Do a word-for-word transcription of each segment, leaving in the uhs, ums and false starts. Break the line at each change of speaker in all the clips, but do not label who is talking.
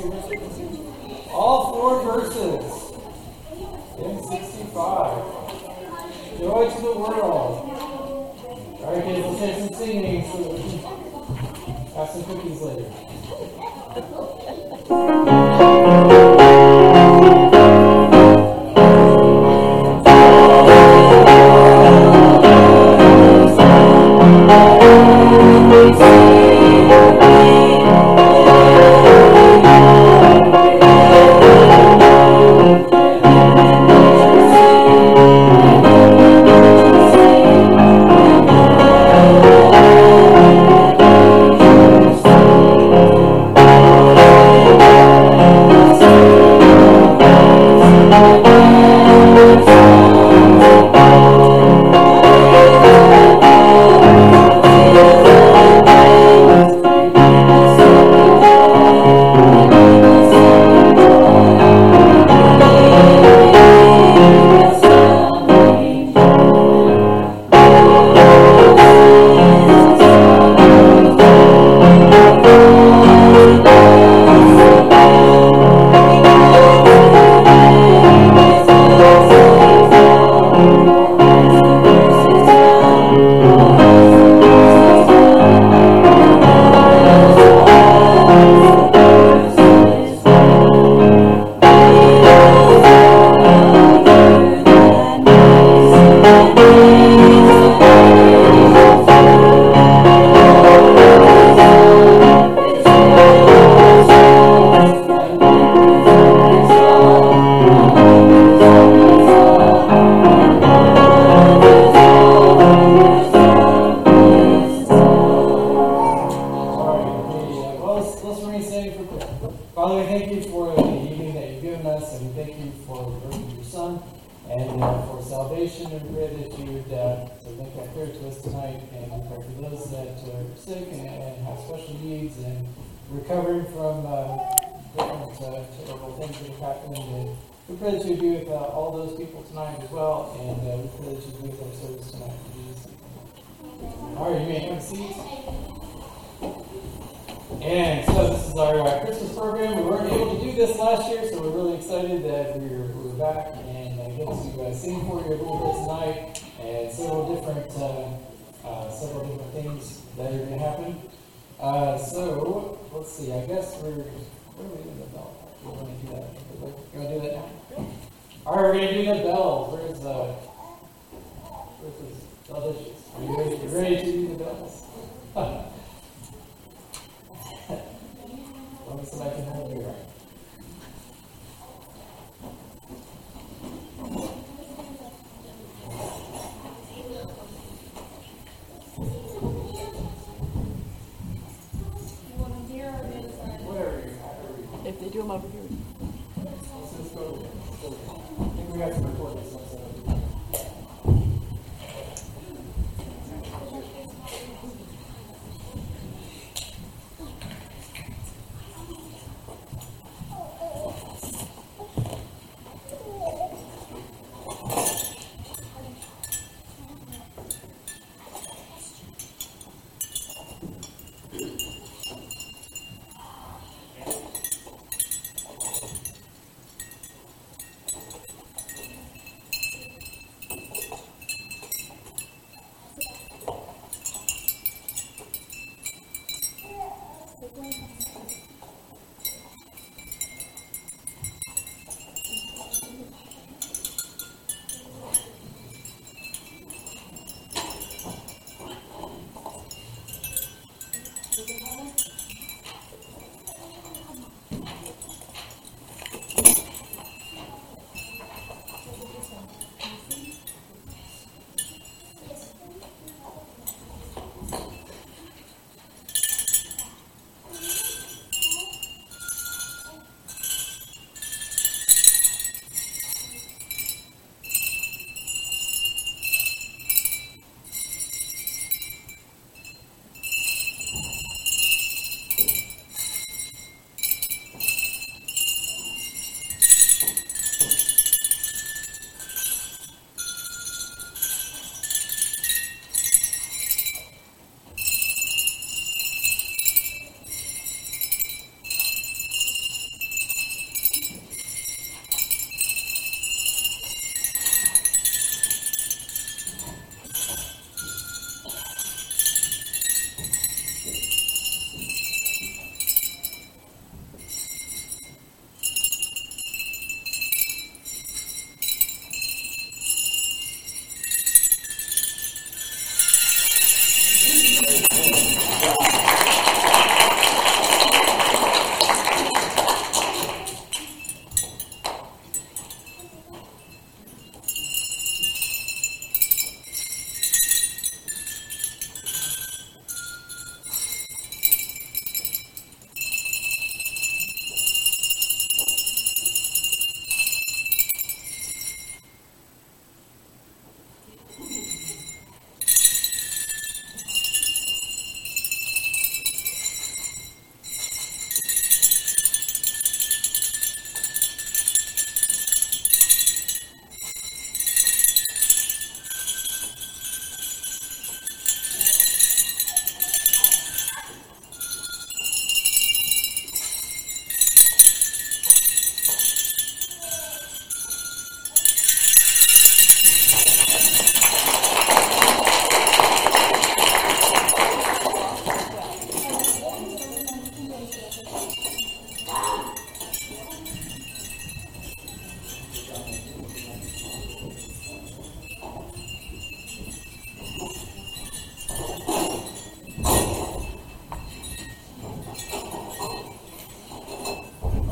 All four verses. Hymn sixty-five. Joy to the world. All right, kids, let's take some singing so that we can have some cookies later.
If they do them over here.
I think we got some recordings.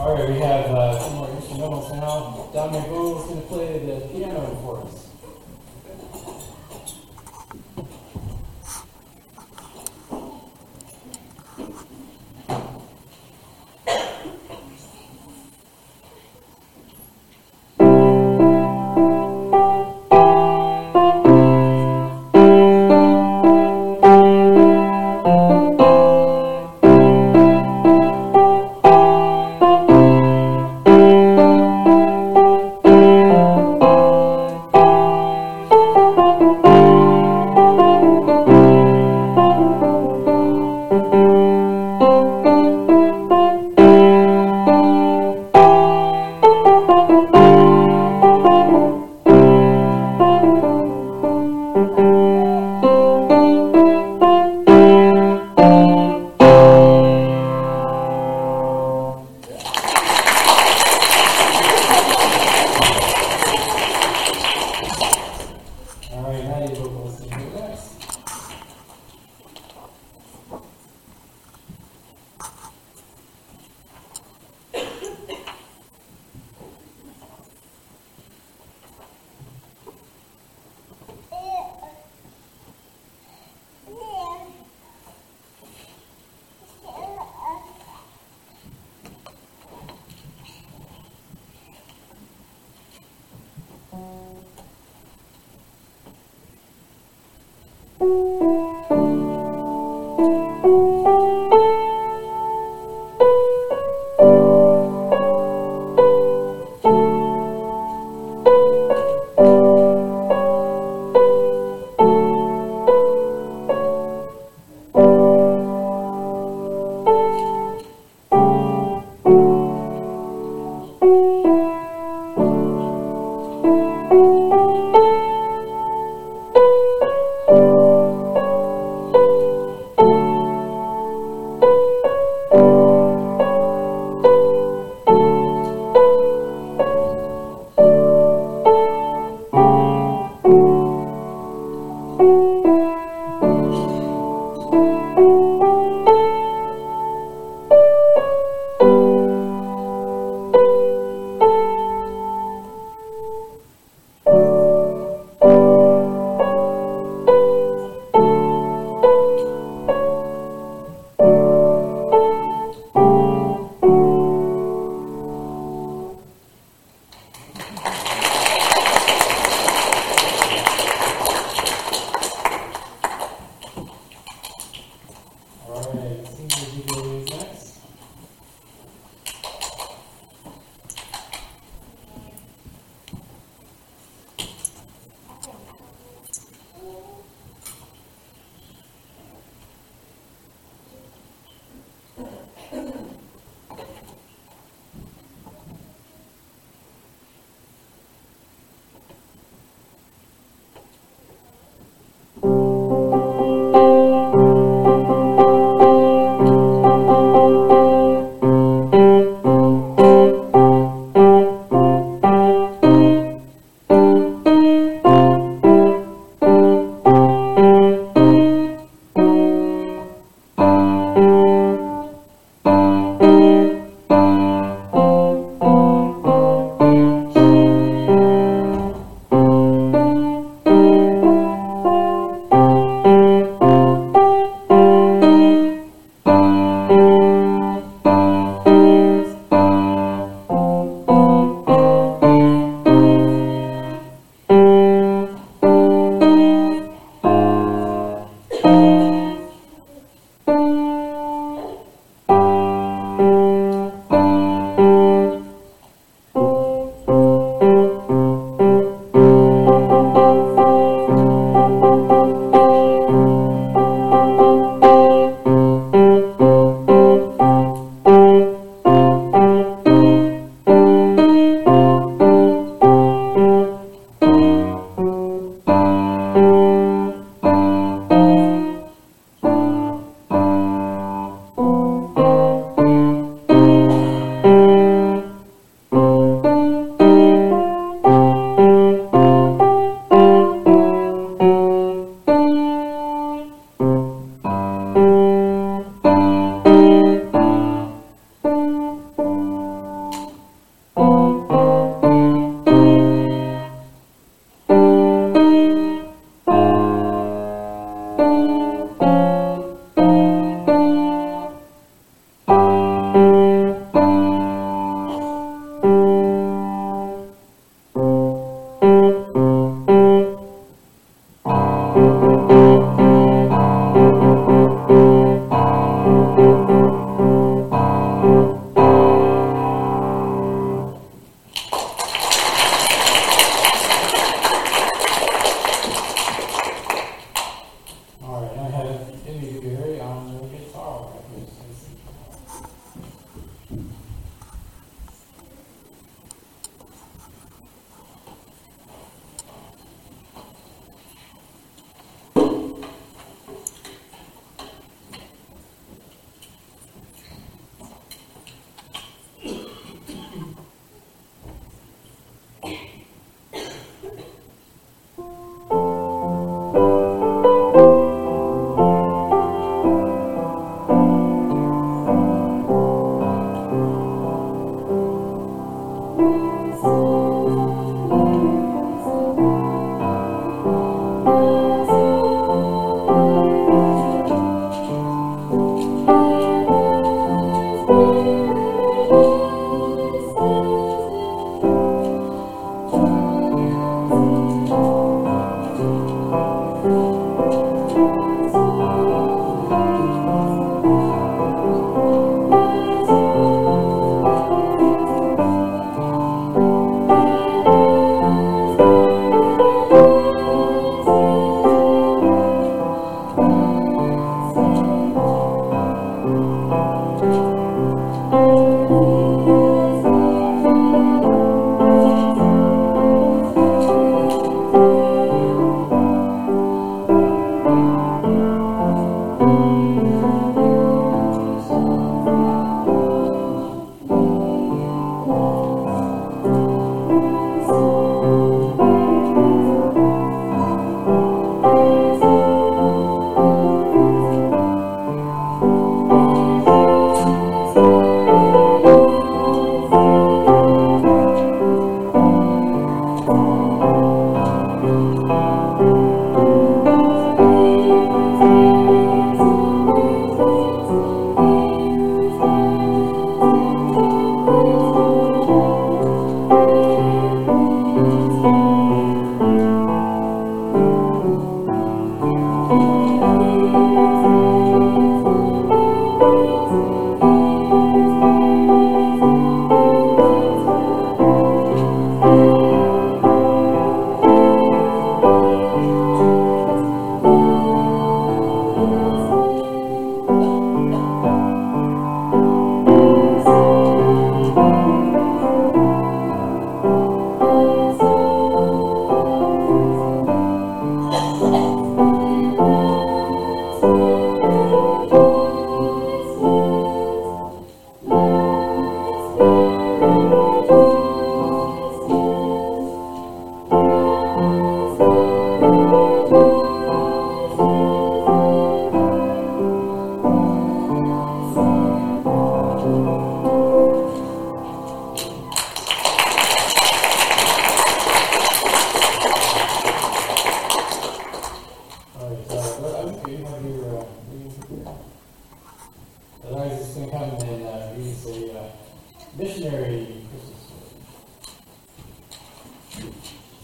Alright, we have uh, some more instrumentals now. Dominic Bo is going to play the piano for us. your uh, readings here? Otherwise, it's going to come and uh, read the uh, missionary Christmas story.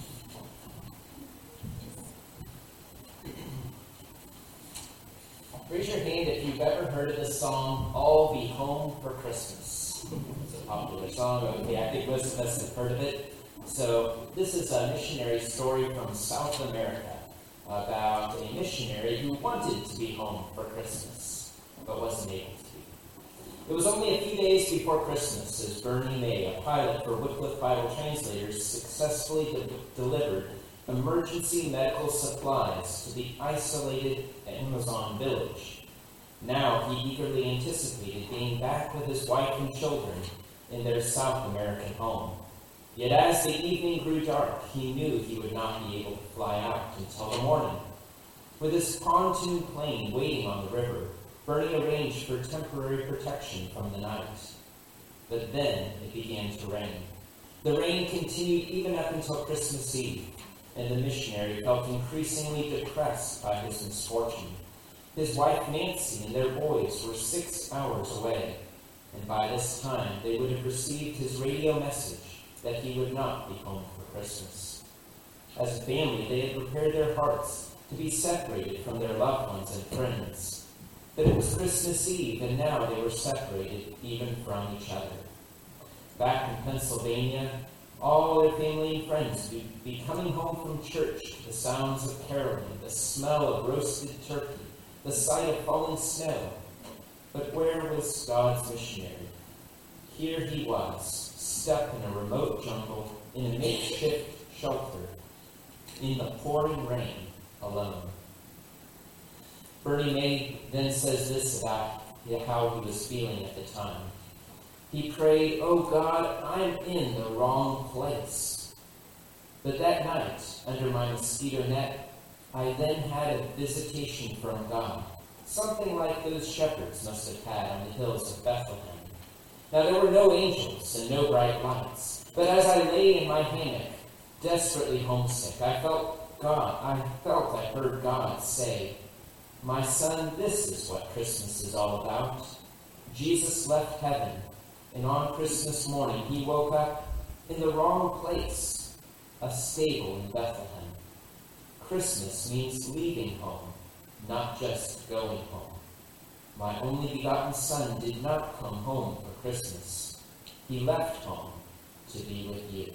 Raise your hand if you've ever heard of this song, I'll Be Home for Christmas. It's a popular song. Okay, I think most of us have heard of it. So this is a missionary story from South America about a missionary who wanted to be home for Christmas, but wasn't able to be. It was only a few days before Christmas as Bernie May, a pilot for Wycliffe Bible Translators, successfully de- delivered emergency medical supplies to the isolated Amazon village. Now he eagerly anticipated being back with his wife and children in their South American home. Yet as the evening grew dark, he knew he would not be able to fly out until the morning. With his pontoon plane waiting on the river, Bernie arranged for temporary protection from the night. But then it began to rain. The rain continued even up until Christmas Eve, and the missionary felt increasingly depressed by his misfortune. His wife Nancy and their boys were six hours away, and by this time they would have received his radio message that he would not be home for Christmas. As a family, they had prepared their hearts to be separated from their loved ones and friends. But it was Christmas Eve, and now they were separated even from each other. Back in Pennsylvania, all their family and friends would be coming home from church to the sounds of caroling, the smell of roasted turkey, the sight of falling snow. But where was God's missionary? Here he was, stuck in a remote jungle, in a makeshift shelter, in the pouring rain, alone. Bernie May then says this about how he was feeling at the time. He prayed, "Oh God, I'm in the wrong place." But that night, under my mosquito net, I then had a visitation from God, something like those shepherds must have had on the hills of Bethlehem. Now there were no angels and no bright lights, but as I lay in my hammock, desperately homesick, I felt God, I felt I heard God say, "My son, this is what Christmas is all about." Jesus left heaven, and on Christmas morning he woke up in the wrong place, a stable in Bethlehem. Christmas means leaving home, not just going home. My only begotten son did not come home for Christmas. He left home to be with you.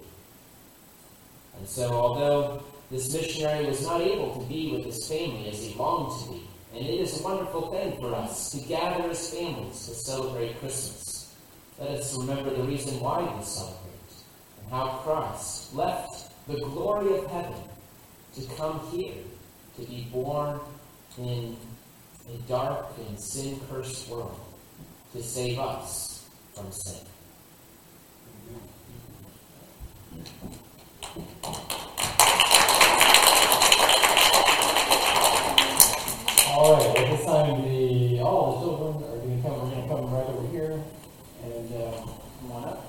And so, although this missionary was not able to be with his family as he longed to be, and it is a wonderful thing for us to gather as families to celebrate Christmas, let us remember the reason why we celebrate, and how Christ left the glory of heaven to come here, to be born in a dark and sin-cursed world, to save us from sin.
All right, at this time, the all the children are going to come. We're going to come right over here and uh, come on up.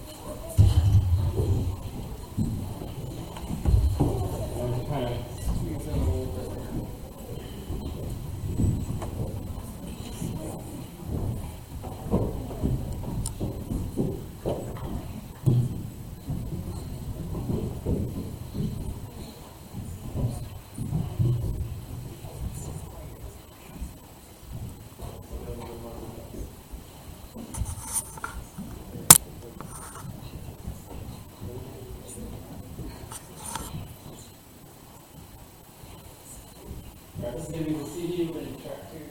And kind of squeeze in a little bit. Let's give you the C D when you track two.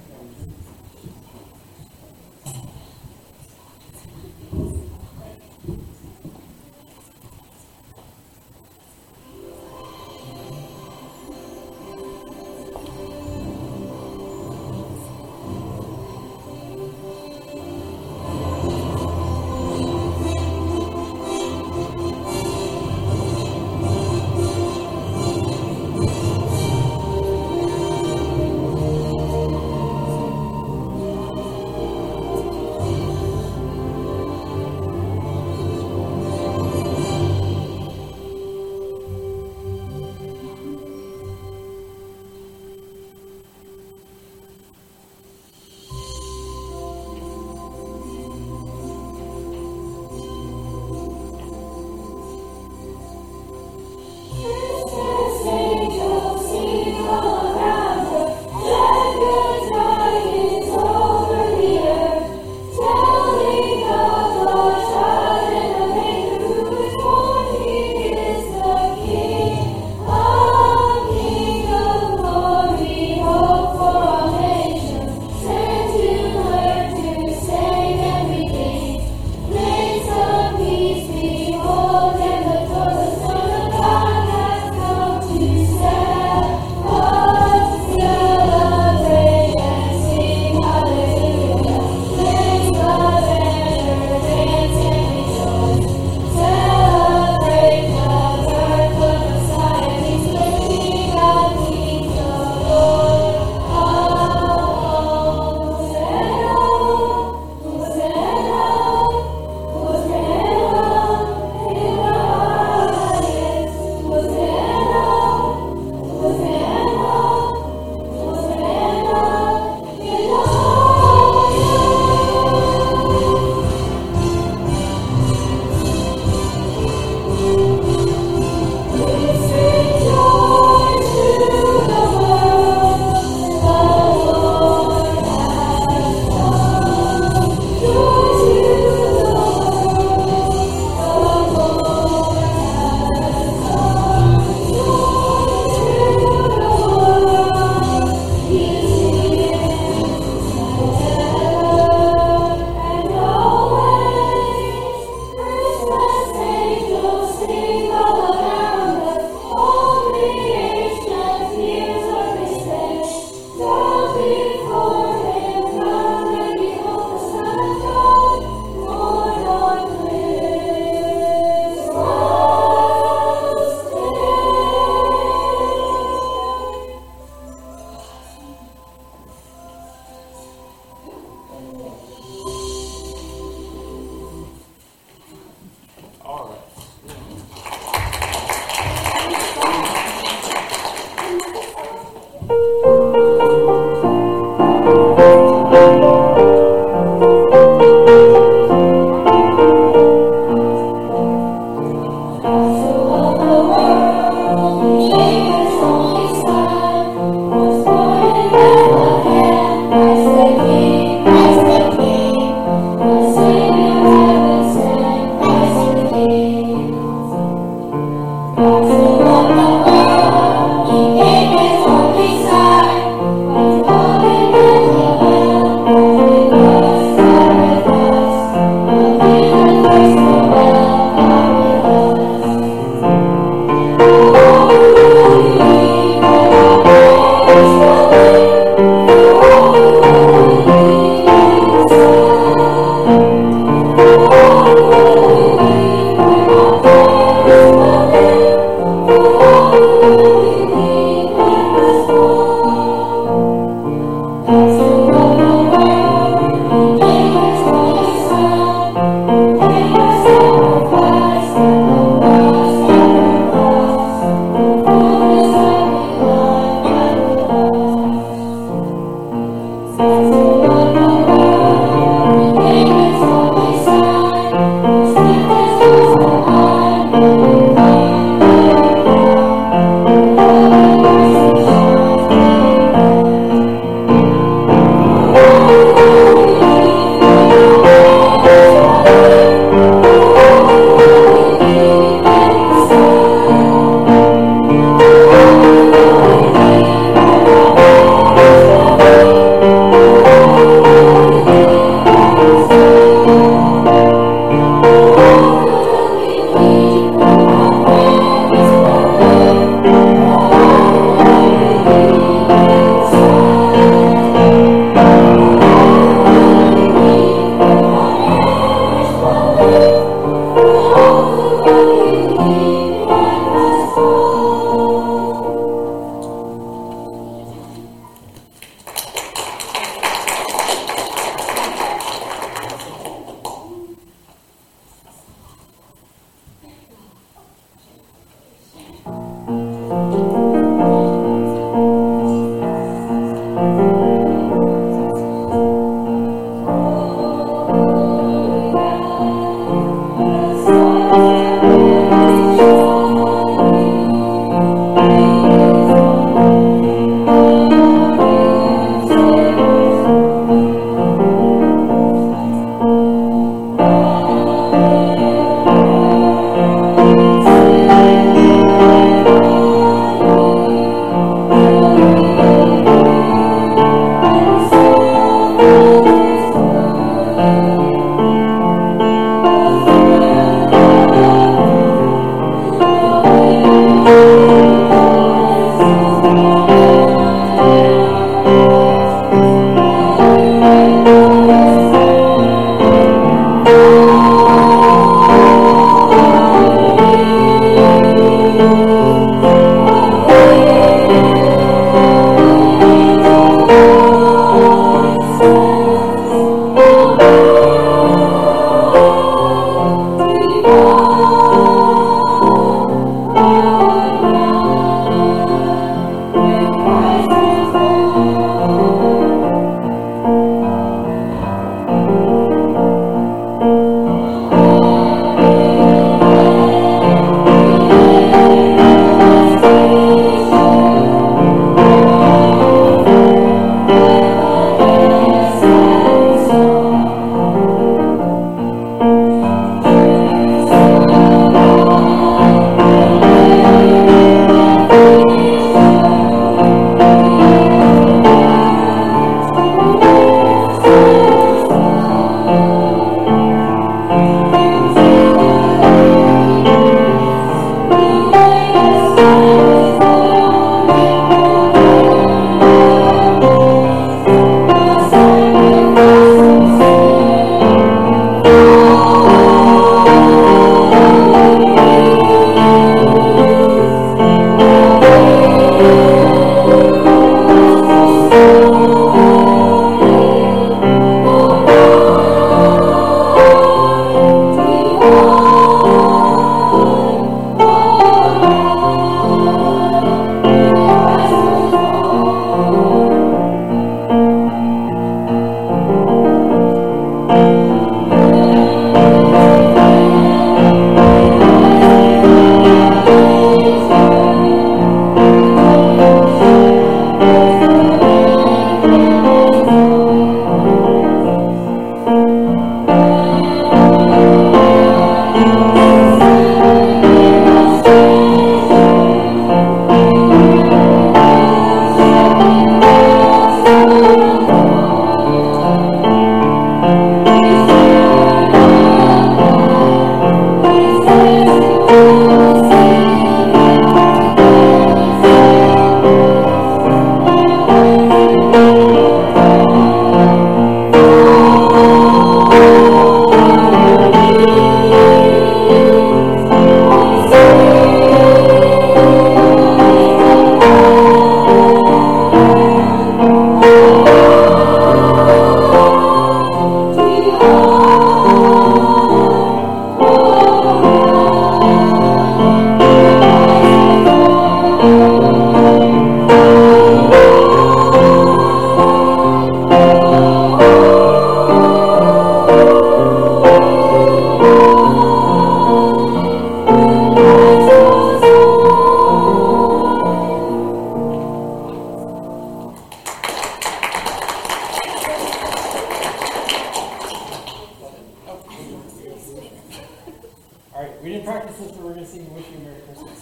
Christmas, but we're going to sing Wish You a Merry Christmas.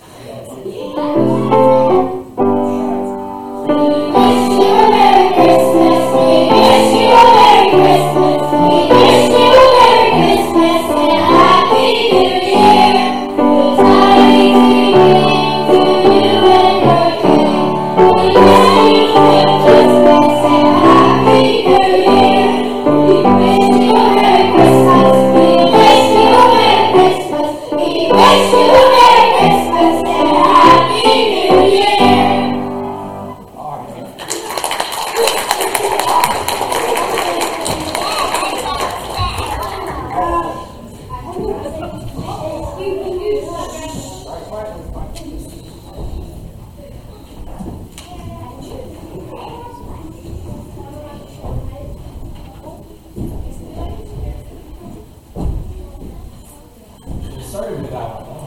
Started with that one.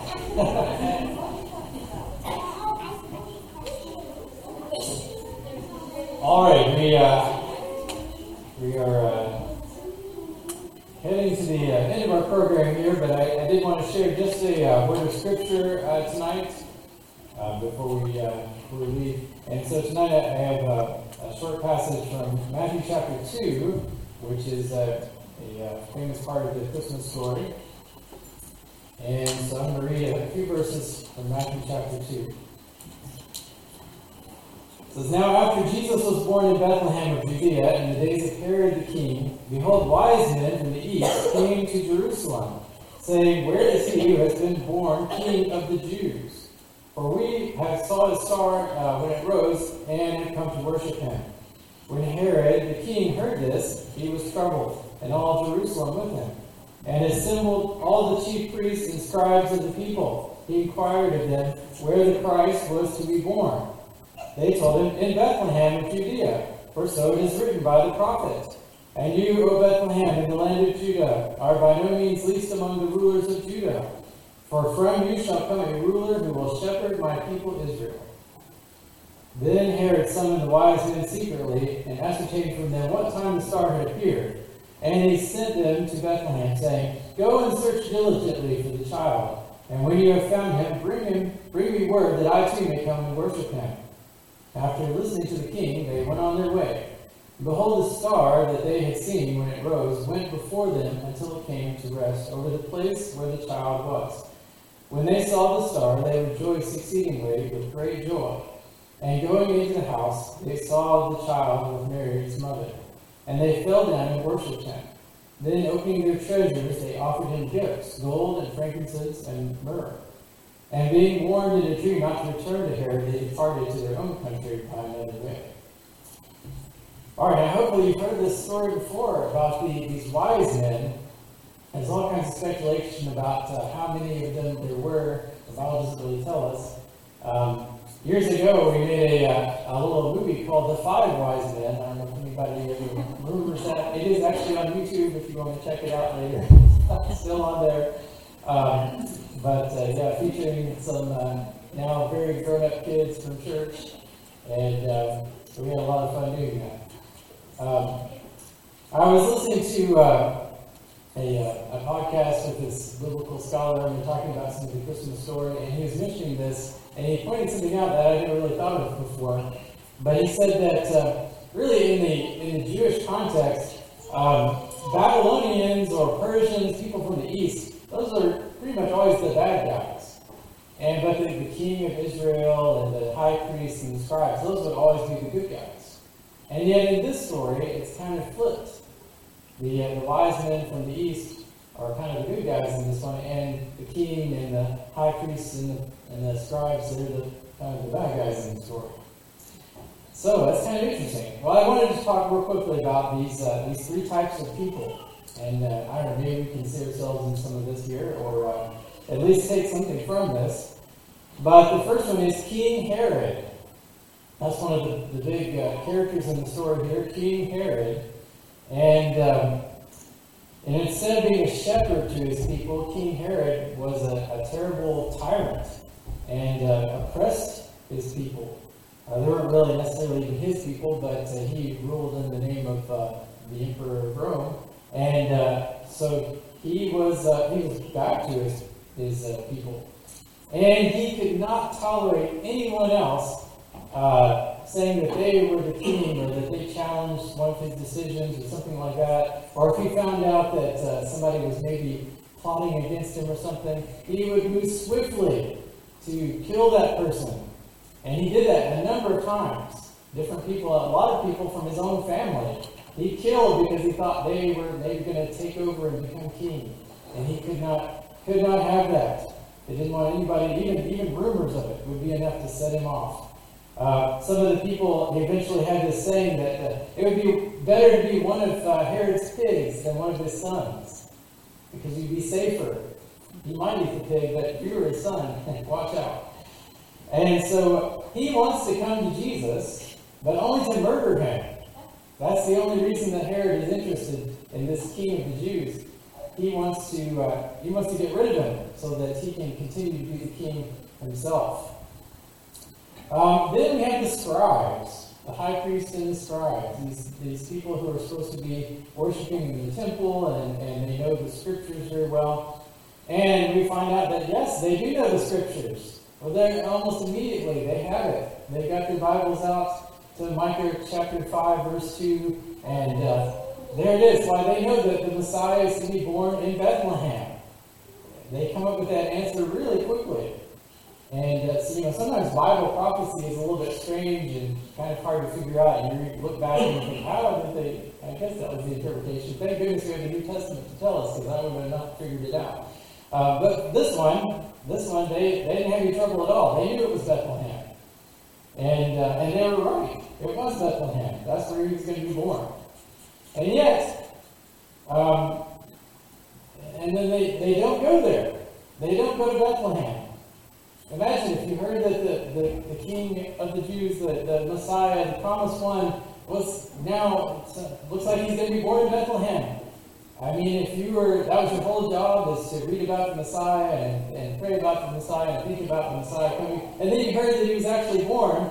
All right, we uh, we are uh, heading to the uh, end of our program here, but I, I did want to share just a uh, word of scripture uh, tonight uh, before we uh, before we leave. And so tonight I have uh, a short passage from Matthew chapter two, which is uh, a uh, famous part of the Christmas story. And so I'm going to read a few verses from Matthew chapter two. It says, "Now after Jesus was born in Bethlehem of Judea in the days of Herod the king, behold, wise men from the east came to Jerusalem, saying, Where is he who has been born King of the Jews? For we have saw his star uh, when it rose, and have come to worship him. When Herod the king heard this, he was troubled, and all Jerusalem with him. And assembled all the chief priests and scribes of the people. He inquired of them where the Christ was to be born. They told him, In Bethlehem of Judea, for so it is written by the prophet. And you, O Bethlehem, in the land of Judah, are by no means least among the rulers of Judah. For from you shall come a ruler who will shepherd my people Israel. Then Herod summoned the wise men secretly, and ascertained from them what time the star had appeared. And he sent them to Bethlehem, saying, Go and search diligently for the child, and when you have found him, bring him, bring me word that I too may come and worship him. After listening to the king, they went on their way. And behold, the star that they had seen when it rose went before them until it came to rest over the place where the child was. When they saw the star, they rejoiced exceedingly with great joy. And going into the house, they saw the child with Mary his mother. And they fell down and worshipped him. Then, opening their treasures, they offered him gifts, gold and frankincense and myrrh. And being warned in a dream not to return to Herod, they departed to their own country by another way. All right, now hopefully you've heard this story before about the, these wise men. There's all kinds of speculation about uh, how many of them there were. The Bible doesn't really tell us. Um, years ago, we made a, uh, a little movie called The Five Wise Men. I don't know if anybody ever remembers that. It is actually on YouTube if you want to check it out later. It's still on there. Um, but uh, yeah, featuring some uh, now very grown-up kids from church. And uh, so we had a lot of fun doing that. Um, I was listening to uh, a, uh, a podcast with this biblical scholar, and we were talking about some of the Christmas story, and he was mentioning this, and he pointed something out that I hadn't really thought of before. But he said that uh, really in the in the Jewish context, um, Babylonians or Persians, people from the east, those are pretty much always the bad guys. And but the, the king of Israel and the high priests and the scribes, those would always be the good guys. And yet in this story, it's kind of flipped. The, uh, the wise men from the east are kind of the good guys in this one, and the king and the high priests and the, and the scribes, they're the kind of the bad guys in the story. So that's kind of interesting. Well, I wanted to talk real quickly about these uh, these three types of people. And uh, I don't know, maybe we can see ourselves in some of this here, or uh, at least take something from this. But the first one is King Herod. That's one of the, the big uh, characters in the story here, King Herod. And, um, and instead of being a shepherd to his people, King Herod was a, a terrible tyrant and uh, oppressed his people. Uh, they weren't really necessarily even his people, but uh, he ruled in the name of uh, the Emperor of Rome. And uh, so he was uh, he was back to his his uh, people. And he could not tolerate anyone else uh, saying that they were the king or that they challenged one of his decisions or something like that. Or if he found out that uh, somebody was maybe plotting against him or something, he would move swiftly to kill that person. And he did that a number of times. Different people, a lot of people from his own family, he killed because he thought they were maybe going to take over and become king. And he could not could not have that. He didn't want anybody, even, even rumors of it would be enough to set him off. Uh, some of the people eventually had this saying that uh, it would be better to be one of uh, Herod's pigs than one of his sons, because you'd be safer. You might eat the pig, but if you were his son, watch out. And so he wants to come to Jesus, but only to murder him. That's the only reason that Herod is interested in this king of the Jews. He wants to uh, he wants to get rid of him so that he can continue to be the king himself. Um, then we have the scribes, the high priest and the scribes, these, these people who are supposed to be worshiping in the temple, and, and they know the scriptures very well. And we find out that, yes, they do know the scriptures. Well, they almost immediately, they have it. They got their Bibles out to Micah chapter five, verse two, and uh, there it is. Why, they know that the Messiah is to be born in Bethlehem. They come up with that answer really quickly. And uh, so, you know, sometimes Bible prophecy is a little bit strange and kind of hard to figure out. And you look back and you think, how did they, I guess that was the interpretation. Thank goodness we have the New Testament to tell us, because I would have not figured it out. Uh, but this one, this one, they, they didn't have any trouble at all. They knew it was Bethlehem. And, uh, and they were right. It was Bethlehem. That's where he was going to be born. And yet, um, and then they, they don't go there. They don't go to Bethlehem. Imagine if you heard that the, the, the king of the Jews, the, the Messiah, the promised one, was now, looks like he's going to be born in Bethlehem. I mean, if you were, that was your whole job, is to read about the Messiah and, and pray about the Messiah and think about the Messiah coming, and then you heard that he was actually born,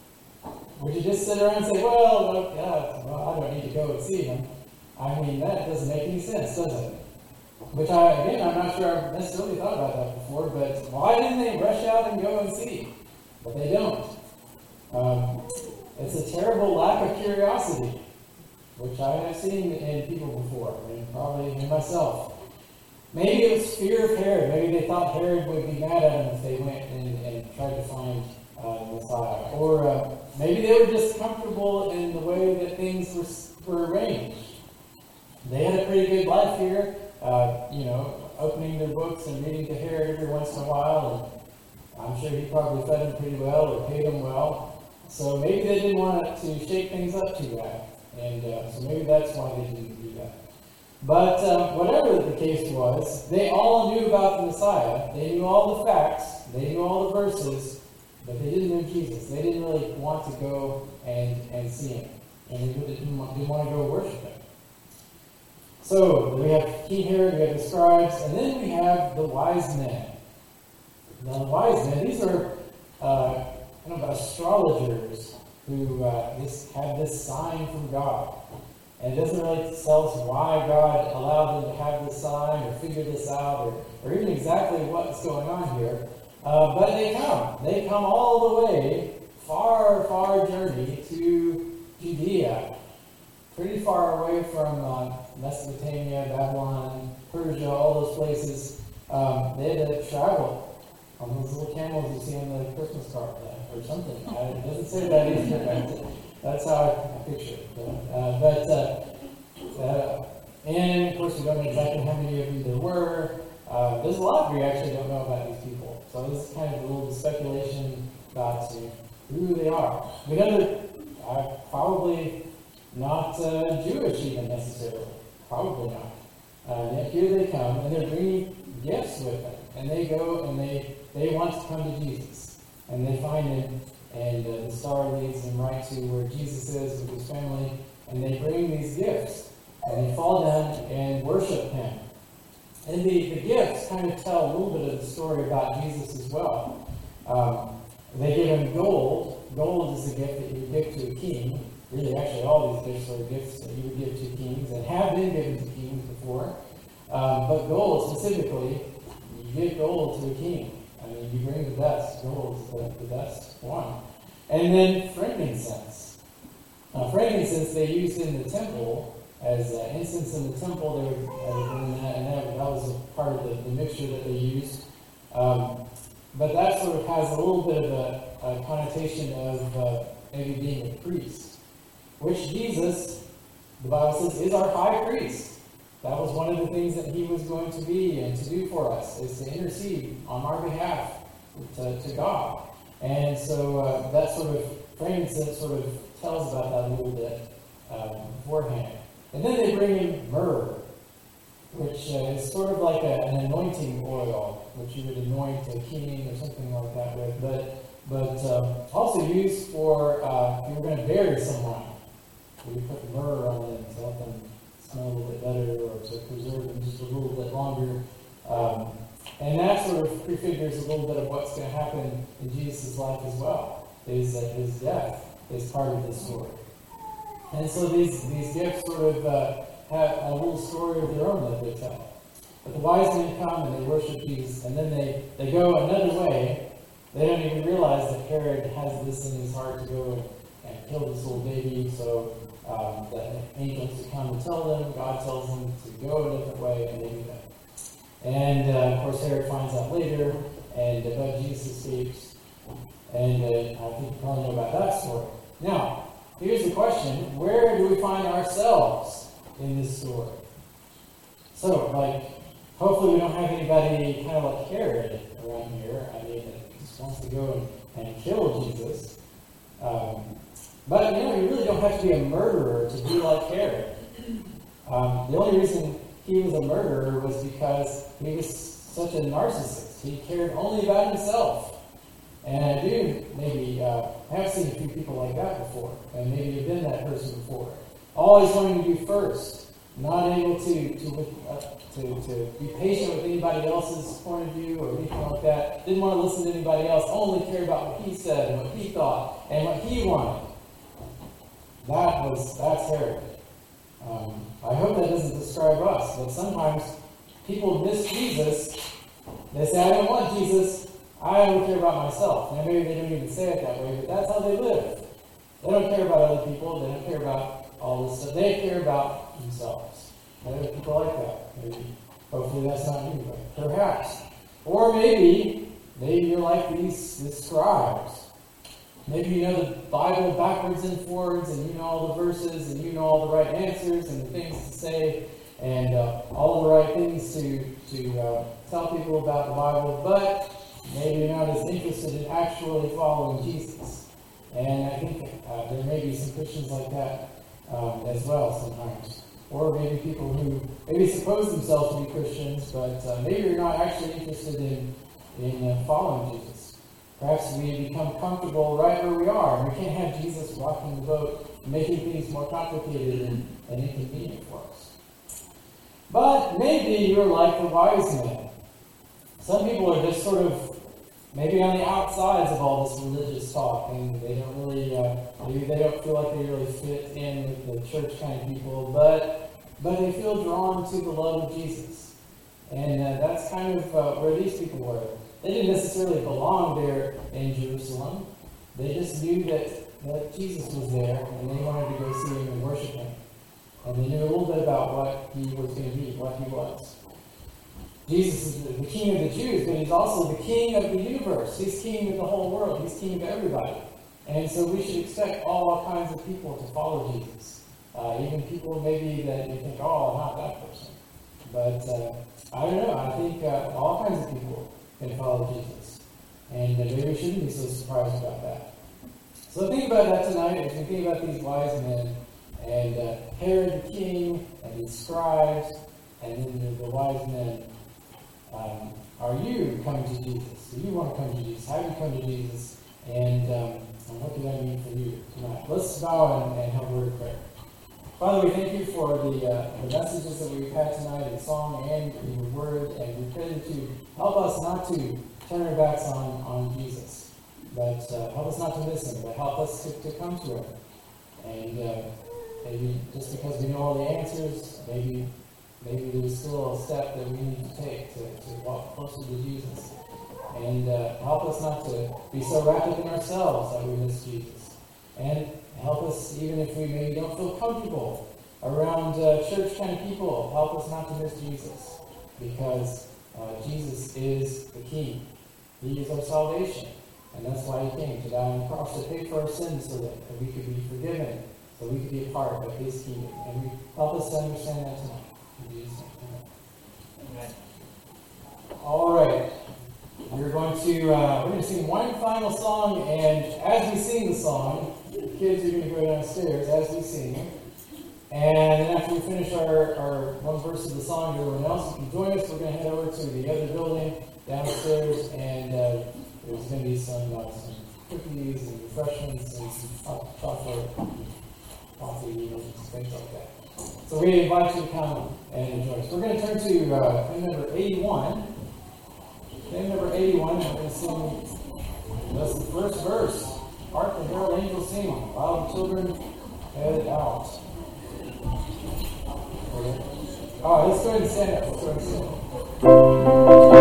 would you just sit around and say, well, look, yeah, well, I don't need to go and see him? I mean, that doesn't make any sense, does it? Which, I again, I'm not sure I've necessarily thought about that before, but why didn't they rush out and go and see? But they don't. Um, it's a terrible lack of curiosity, which I have seen in people before, and probably in myself. Maybe it was fear of Herod. Maybe they thought Herod would be mad at them if they went and, and tried to find uh, the Messiah. Or uh, maybe they were just comfortable in the way that things were, were arranged. They had a pretty good life here. Uh, you know, opening their books and reading to Herod every once in a while, and I'm sure he probably fed them pretty well or paid them well. So maybe they didn't want to shake things up too bad, and uh, so maybe that's why they didn't do that. But uh, whatever the case was, they all knew about the Messiah. They knew all the facts. They knew all the verses, but they didn't know Jesus. They didn't really want to go and, and see him, and they didn't, didn't want to go worship him. So, we have King Herod, we have the scribes, and then we have the wise men. Now, the wise men, these are uh, kind of astrologers who uh, this, have this sign from God. And it doesn't really tell us why God allowed them to have this sign or figure this out or, or even exactly what's going on here. Uh, but they come. They come all the way, far, far journey to Judea. Pretty far away from uh, Mesopotamia, Babylon, Persia, all those places. Um, they had to travel on those little camels you see on the Christmas card uh, or something. Uh, it doesn't say that either. That's how I picture it. Uh, but, uh, uh, and of course, we don't know exactly how many of them there were. Uh, there's a lot we actually don't know about these people. So this is kind of a little speculation about who they are. We know that uh, probably not uh, Jewish even necessarily. Probably not. Uh, yet here they come, and they're bringing gifts with them. And they go and they, they want to come to Jesus. And they find him, and uh, the star leads them right to where Jesus is with his family. And they bring these gifts. And they fall down and worship him. And the, the gifts kind of tell a little bit of the story about Jesus as well. Um, they give him gold. Gold is a gift that you would give to a king. Really, actually, all these gifts are gifts that you would give to kings and have been given to kings before. Um, but gold specifically, you give gold to a king. I mean, you bring the best. Gold is the, the best one. And then frankincense. Now, frankincense they used in the temple as uh, incense in the temple. They would uh, burn that, and that, that was a part of the, the mixture that they used. Um, but that sort of has a little bit of a, a connotation of uh, maybe being a priest, which Jesus, the Bible says, is our high priest. That was one of the things that he was going to be and to do for us, is to intercede on our behalf to, to God. And so uh, that sort of frankincense sort of tells about that a little bit um, beforehand. And then they bring in myrrh, which uh, is sort of like a, an anointing oil, which you would anoint a king or something like that with, but but um, also used for uh, if you were going to bury someone. So you put myrrh on them to help them smell a little bit better or to preserve them just a little bit longer. Um, and that sort of prefigures a little bit of what's going to happen in Jesus' life as well, is that his death is part of this story. And so these, these gifts sort of uh, have a little story of their own that they tell. But the wise men come and they worship Jesus, and then they, they go another way. They don't even realize that Herod has this in his heart to go and, and kill this little baby, so um, that angels to come and tell them, God tells them to go a different way, and they do that. And, uh, of course, Herod finds out later, and uh, but Jesus escapes. And uh, I think you probably know about that story. Now, here's the question. Where do we find ourselves in this story? So, like, hopefully we don't have anybody kind of like Herod around here. I mean, that just wants to go and, and kill Jesus. Um, but, you know, you really don't have to be a murderer to be like Herod. Um, the only reason he was a murderer was because he was such a narcissist. He cared only about himself. And I do maybe uh, have seen a few people like that before, and maybe you've been that person before. Always wanting to do first, not able to to, uh, to to be patient with anybody else's point of view or anything like that. Didn't want to listen to anybody else. Only cared about what he said and what he thought and what he wanted. That was that's Herod. Um, I hope that doesn't describe us, but sometimes people miss Jesus. They say, "I don't want Jesus. I only care about myself." Now, maybe they don't even say it that way, but that's how they live. They don't care about other people. They don't care about all this stuff. They care about themselves. There are people like that. Maybe, hopefully that's not you, but perhaps. Or maybe, maybe you're like these, these scribes. Maybe you know the Bible backwards and forwards, and you know all the verses, and you know all the right answers and the things to say, and uh, all the right things to, to uh, tell people about the Bible, but maybe you're not as interested in actually following Jesus. And I think uh, there may be some Christians like that um, as well sometimes. Or maybe people who maybe suppose themselves to be Christians, but uh, maybe you're not actually interested in, in uh, following Jesus. Perhaps we become comfortable right where we are. We can't have Jesus rocking the boat, making things more complicated and, and inconvenient for us. But maybe you're like the wise men. Some people are just sort of maybe on the outsides of all this religious talk, and they don't really, uh, maybe they don't feel like they really fit in with the church kind of people, but but they feel drawn to the love of Jesus. And uh, that's kind of uh, where these people were. They didn't necessarily belong there in Jerusalem. They just knew that, that Jesus was there, and they wanted to go see him and worship him. And they knew a little bit about what he was going to be, what he was. Jesus is the king of the Jews, but he's also the king of the universe. He's king of the whole world. He's king of everybody. And so we should expect all kinds of people to follow Jesus. Uh, even people maybe that you think, oh, not that person. But uh, I don't know. I think uh, all kinds of people can follow Jesus. And uh, maybe we shouldn't be so surprised about that. So think about that tonight as we think about these wise men and uh, Herod the king and these scribes and then the, the wise men. Um, are you coming to Jesus? Do you want to come to Jesus? Have you come to Jesus? And, um, and what does that mean for you tonight? Let's bow and, and have a word of prayer. Father, we thank you for the, uh, the messages that we've had tonight in song and in your word, and we pray that you help us not to turn our backs on, on Jesus, but uh, help us not to miss him, but help us to, to come to him. And uh, maybe just because we know all the answers, maybe maybe there's still a step that we need to take to, to walk closer to Jesus. And uh, help us not to be so wrapped up in ourselves that we miss Jesus. And help us, even if we maybe don't feel comfortable around uh, church kind of people, help us not to miss Jesus. Because uh, Jesus is the King. He is our salvation. And that's why he came, to die on the cross, to pay for our sins so that we could be forgiven, so we could be a part of his kingdom. And we help us to understand that tonight. In Jesus' name. Amen. All right. We're going to uh, we're going to sing one final song, and as we sing the song, the kids are going to go downstairs as we sing. And then after we finish our, our one verse of the song, everyone else can join us. We're going to head over to the other building downstairs, and uh, there's going to be some, uh, some cookies and refreshments and some hot chocolate, coffee, and things like that. So we invite you to come and join us. We're going to turn to uh, hymn number eighty-one. Hymn number eighty-one, we're going to sing that's the first verse. Hark the herald angels sing, while the children head out. Okay. Oh, let's go ahead and stand up. Let's go ahead and stand up.